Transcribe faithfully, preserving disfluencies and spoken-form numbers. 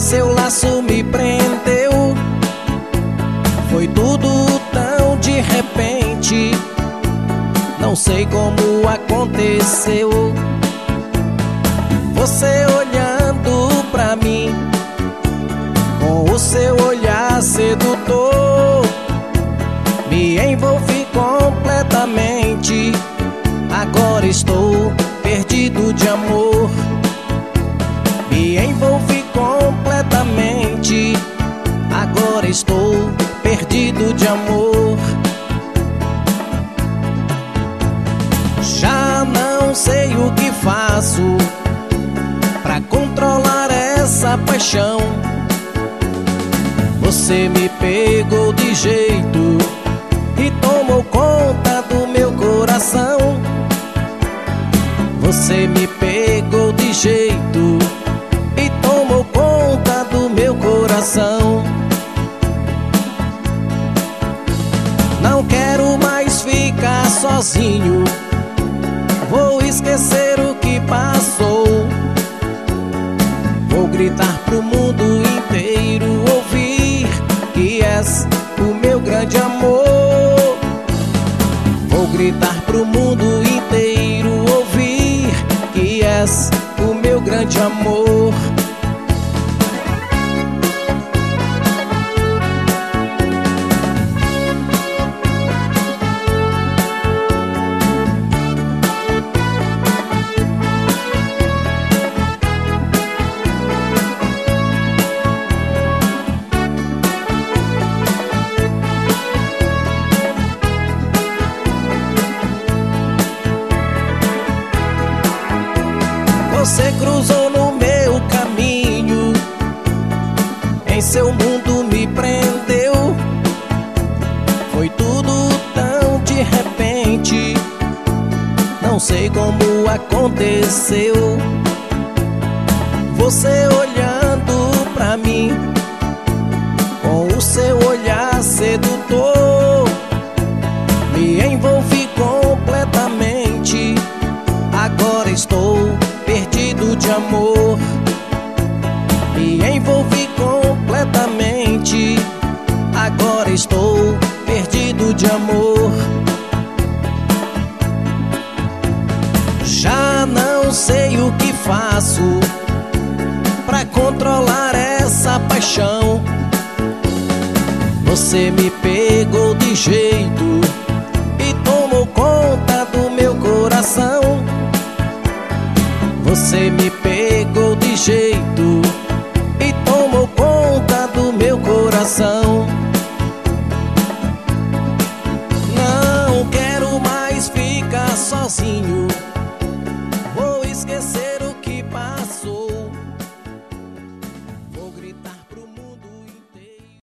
seu laço me prendeu. Foi tudo tão de repente, não sei como aconteceu. Você olhando pra mim, com o seu olhar sedutor, me envolvi completamente. Agora estou perdido de amor. Me envolvi completamente. Agora estou perdido de amor. Já não sei o que faço pra controlar essa paixão. Você me pegou de jeito e tomou conta do meu coração. Você me pegou de jeito e tomou conta do meu coração. Não quero mais ficar sozinho, vou esquecer o que passou. Vou gritar pro mundo inteiro ouvir que és o meu grande amor. Vou gritar pro mundo inteiro ouvir que és o meu grande amor. Você cruzou no meu caminho, em seu mundo me prendeu. Foi tudo tão de repente, não sei como aconteceu. Você olhando pra mim, com o seu olhar sedutor, me envolvi completamente. Agora estou perdido de amor. Me envolvi completamente. Agora estou perdido de amor. Já não sei o que faço pra controlar essa paixão. Você me pegou de jeito e tomou conta do meu coração. Você me pegou de jeito e tomou conta do meu coração. Não quero mais ficar sozinho,